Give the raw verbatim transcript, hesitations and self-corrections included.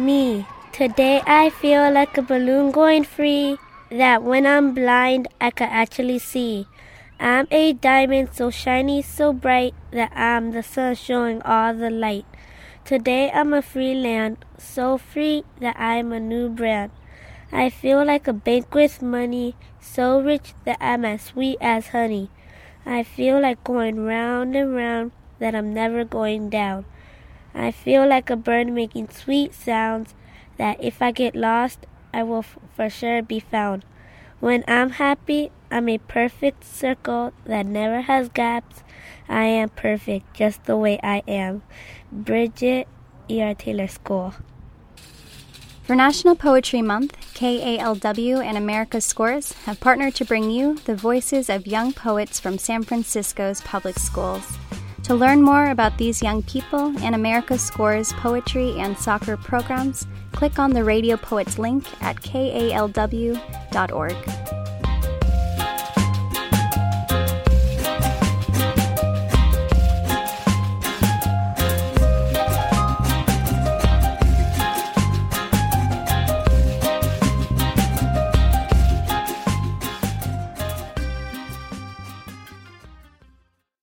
Me. Today I feel like a balloon going free, that when I'm blind I can actually see. I'm a diamond so shiny, so bright, that I'm the sun showing all the light. Today I'm a free land, so free that I'm a new brand. I feel like a bank with money, so rich that I'm as sweet as honey. I feel like going round and round, that I'm never going down. I feel like a bird making sweet sounds, that if I get lost, I will f- for sure be found. When I'm happy, I'm a perfect circle that never has gaps. I am perfect just the way I am. Bridget E R. Taylor School. For National Poetry Month, K A L W and America's Scores have partnered to bring you the voices of young poets from San Francisco's public schools. To learn more about these young people and America's Scores poetry and soccer programs, click on the Radio Poets link at K A L W dot org.